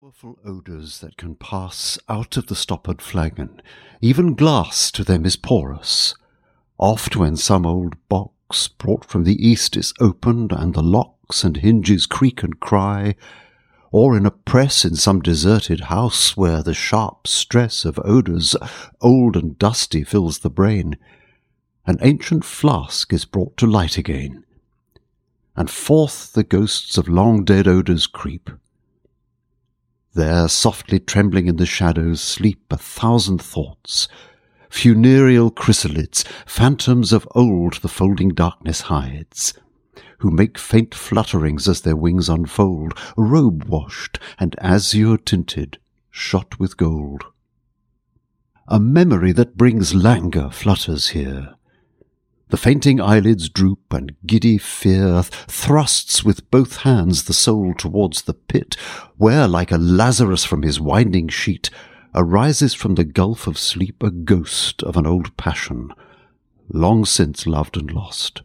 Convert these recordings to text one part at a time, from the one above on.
Powerful odours that can pass out of the stoppered flagon, even glass to them is porous. Oft when some old box brought from the east is opened, and the locks and hinges creak and cry, or in a press in some deserted house where the sharp stress of odours old and dusty fills the brain, an ancient flask is brought to light again, and forth the ghosts of long-dead odours creep. There, softly trembling in the shadows, sleep 1,000 thoughts, funereal chrysalids, phantoms of old the folding darkness hides, who make faint flutterings as their wings unfold, robe-washed and azure-tinted, shot with gold. A memory that brings languor flutters here. The fainting eyelids droop, and giddy fear thrusts with both hands the soul towards the pit, where, like a Lazarus from his winding sheet, arises from the gulf of sleep a ghost of an old passion, long since loved and lost.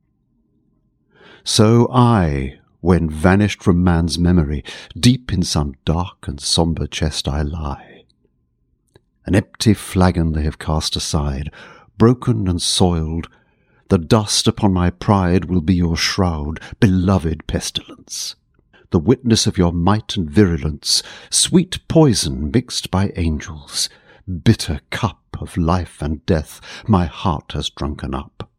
So I, when vanished from man's memory, deep in some dark and sombre chest I lie. An empty flagon they have cast aside, broken and soiled. The dust upon my pride will be your shroud, beloved pestilence, the witness of your might and virulence, sweet poison mixed by angels, bitter cup of life and death my heart has drunken up.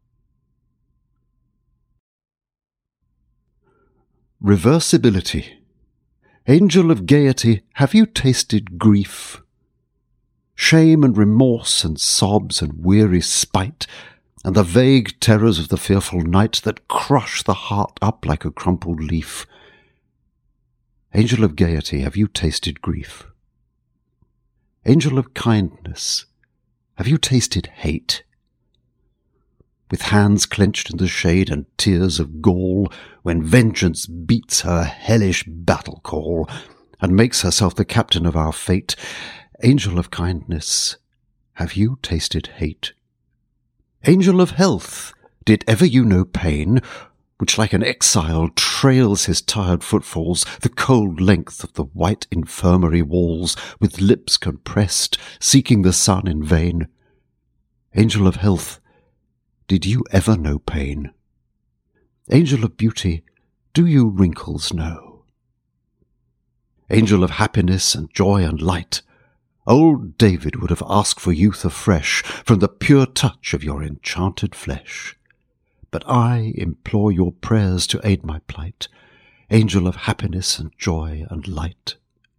Reversibility. Angel of gaiety, have you tasted grief? Shame and remorse and sobs and weary spite, and the vague terrors of the fearful night that crush the heart up like a crumpled leaf. Angel of gaiety, have you tasted grief? Angel of kindness, have you tasted hate? With hands clenched in the shade and tears of gall, when vengeance beats her hellish battle call, and makes herself the captain of our fate, angel of kindness, have you tasted hate? Angel of health, did ever you know pain, which like an exile trails his tired footfalls the cold length of the white infirmary walls, with lips compressed, seeking the sun in vain? Angel of health, did you ever know pain? Angel of beauty, do you wrinkles know? Angel of happiness and joy and light, old David would have asked for youth afresh from the pure touch of your enchanted flesh. But I implore your prayers to aid my plight, angel of happiness and joy and light.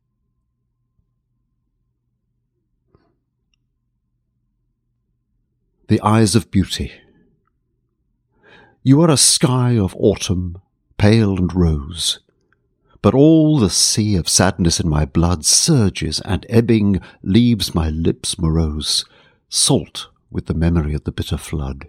The eyes of beauty. You are a sky of autumn, pale and rose, but all the sea of sadness in my blood surges and ebbing leaves my lips morose, salt with the memory of the bitter flood.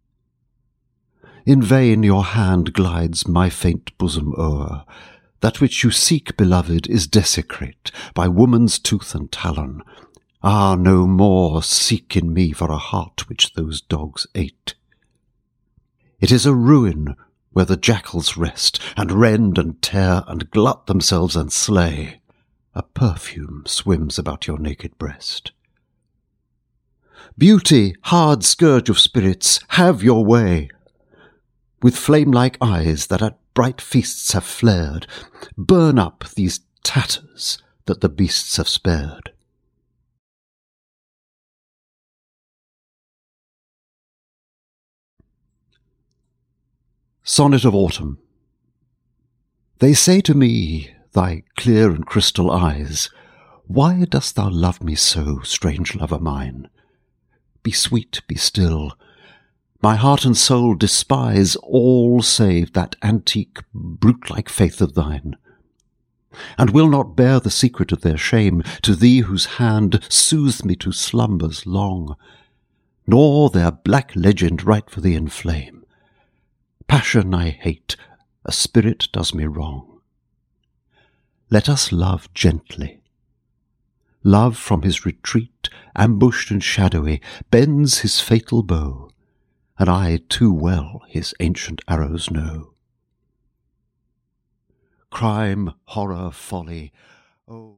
In vain your hand glides my faint bosom o'er. That which you seek, beloved, is desecrate by woman's tooth and talon. Ah, no more seek in me for a heart which those dogs ate. It is a ruin where the jackals rest, and rend and tear, and glut themselves and slay. A perfume swims about your naked breast. Beauty, hard scourge of spirits, have your way. With flame-like eyes that at bright feasts have flared, burn up these tatters that the beasts have spared. Sonnet of Autumn. They say to me, thy clear and crystal eyes, why dost thou love me so, strange lover mine? Be sweet, be still. My heart and soul despise all save that antique, brute-like faith of thine, and will not bear the secret of their shame to thee whose hand soothes me to slumbers long, nor their black legend write for thee in flame. Passion I hate, a spirit does me wrong. Let us love gently. Love from his retreat, ambushed and shadowy, bends his fatal bow, and I too well his ancient arrows know. Crime, horror, folly, oh!